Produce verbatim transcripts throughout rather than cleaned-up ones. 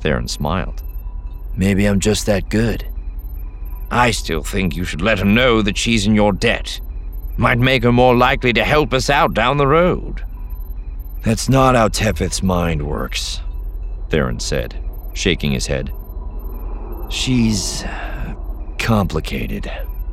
Theron smiled. Maybe I'm just that good. I still think you should let her know that she's in your debt. Might make her more likely to help us out down the road. That's not how Tefeth's mind works, Theron said, shaking his head. She's complicated.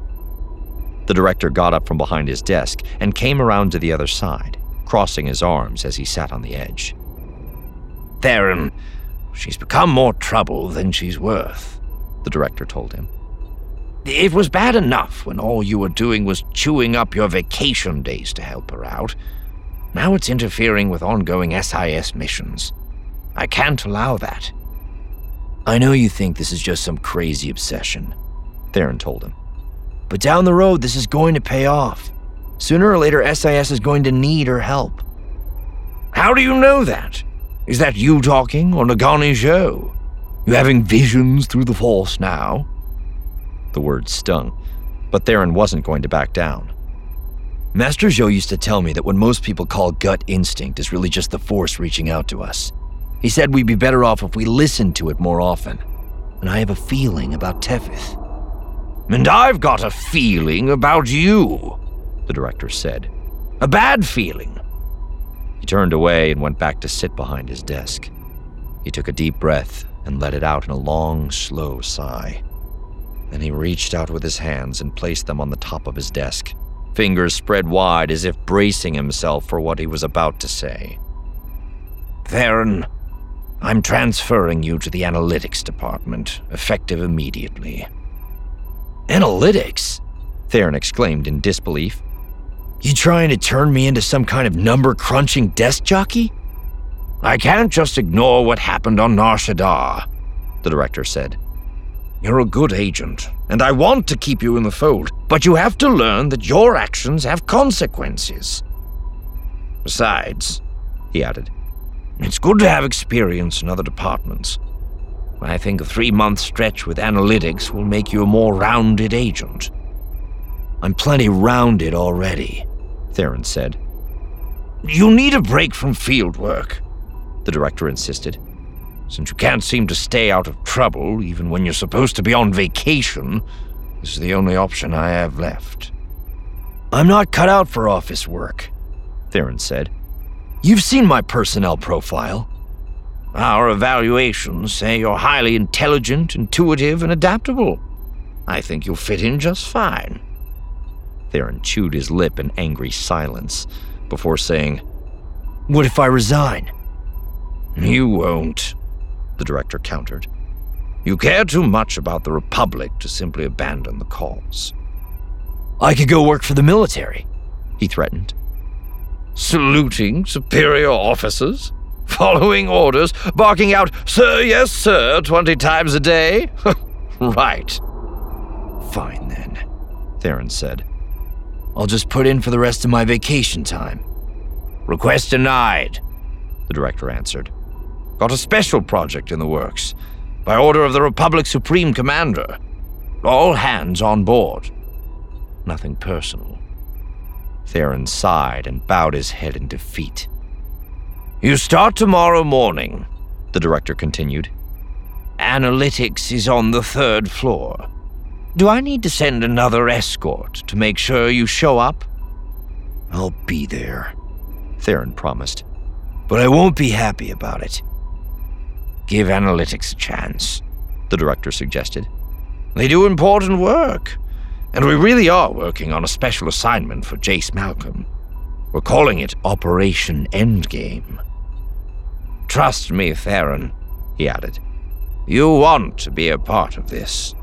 The director got up from behind his desk and came around to the other side, crossing his arms as he sat on the edge. Theron, she's become more trouble than she's worth, the director told him. It was bad enough when all you were doing was chewing up your vacation days to help her out. Now it's interfering with ongoing S I S missions. I can't allow that. I know you think this is just some crazy obsession, Theron told him. But down the road, this is going to pay off. Sooner or later, S I S is going to need her help. How do you know that? Is that you talking or Nagani Zhou? You having visions through the Force now? The words stung, but Theron wasn't going to back down. Master Zhou used to tell me that what most people call gut instinct is really just the Force reaching out to us. He said we'd be better off if we listened to it more often. And I have a feeling about Tefeth. And I've got a feeling about you, the director said. A bad feeling. He turned away and went back to sit behind his desk. He took a deep breath and let it out in a long, slow sigh. Then he reached out with his hands and placed them on the top of his desk, fingers spread wide as if bracing himself for what he was about to say. Theron, I'm transferring you to the analytics department, effective immediately. Analytics? Theron exclaimed in disbelief. You trying to turn me into some kind of number-crunching desk jockey? I can't just ignore what happened on Nar Shaddaa, the director said. You're a good agent, and I want to keep you in the fold, but you have to learn that your actions have consequences. Besides, he added, it's good to have experience in other departments. I think a three-month stretch with analytics will make you a more rounded agent. I'm plenty rounded already, Theron said. You need a break from field work, the director insisted. Since you can't seem to stay out of trouble, even when you're supposed to be on vacation, this is the only option I have left. I'm not cut out for office work, Theron said. You've seen my personnel profile. Our evaluations say you're highly intelligent, intuitive, and adaptable. I think you'll fit in just fine. Theron chewed his lip in angry silence before saying, What if I resign? You won't, the director countered. You care too much about the Republic to simply abandon the cause. I could go work for the military, he threatened. Saluting superior officers? Following orders? Barking out, Sir, yes, sir, twenty times a day? Right. Fine, then, Theron said. I'll just put in for the rest of my vacation time. Request denied, the director answered. Got a special project in the works, by order of the Republic's Supreme Commander. All hands on board. Nothing personal. Theron sighed and bowed his head in defeat. You start tomorrow morning, the director continued. Analytics is on the third floor. Do I need to send another escort to make sure you show up? I'll be there, Theron promised. But I won't be happy about it. Give analytics a chance, the director suggested. They do important work, and we really are working on a special assignment for Jace Malcolm. We're calling it Operation Endgame. Trust me, Theron, he added. You want to be a part of this.